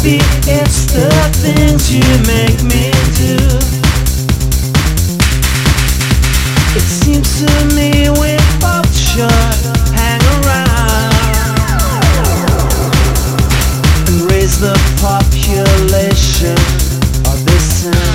Maybe it's the things you make me do. It seems to me we both should hang around and raise the population of this town.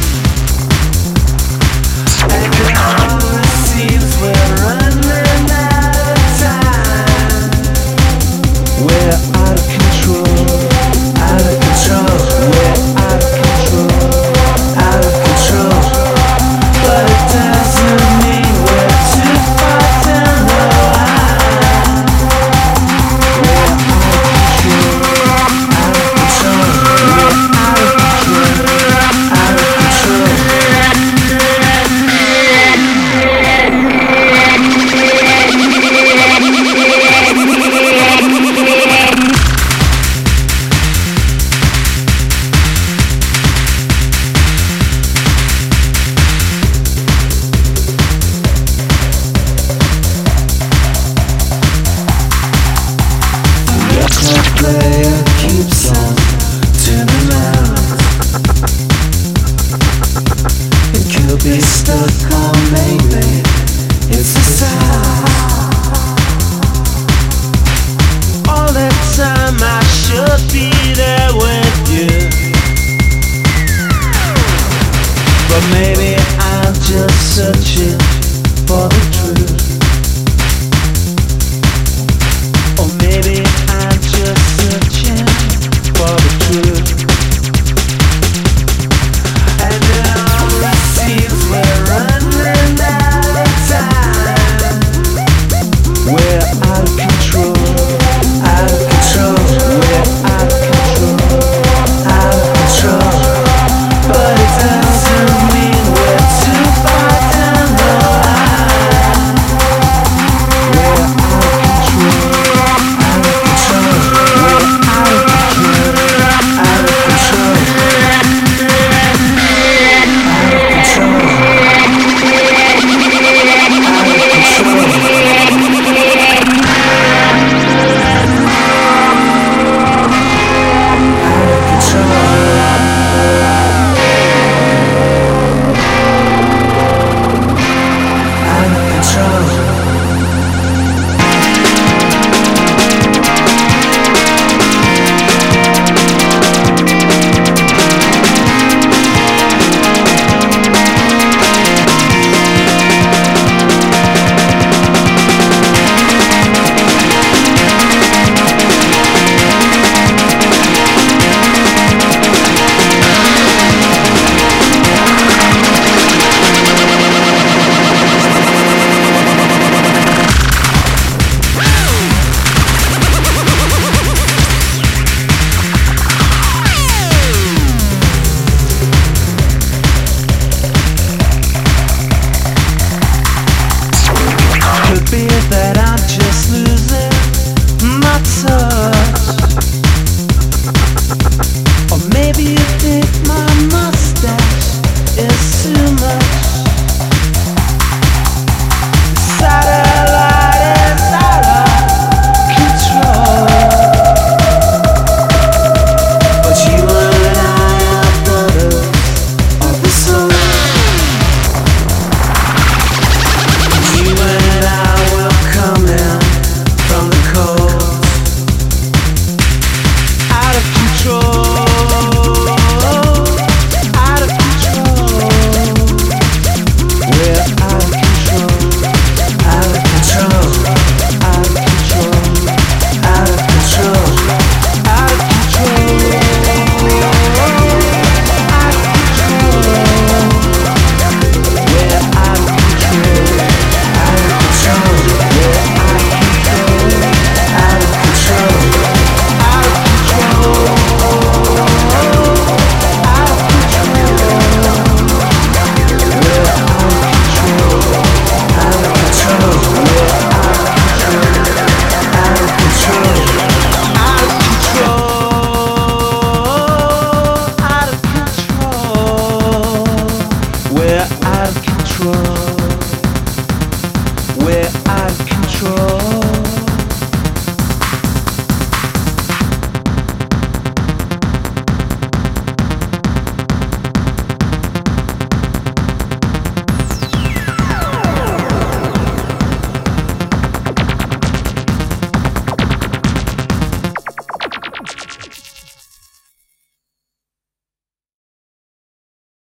And it always seems we're running out of time. We're out of control, out of control. We're out of control, out of control. But it doesn't mean we're too far down the line. We're out of control, out of control. We're out of control, out of control. Player keeps on turning out. It could be stuck or maybe it's a sign. All the time I should be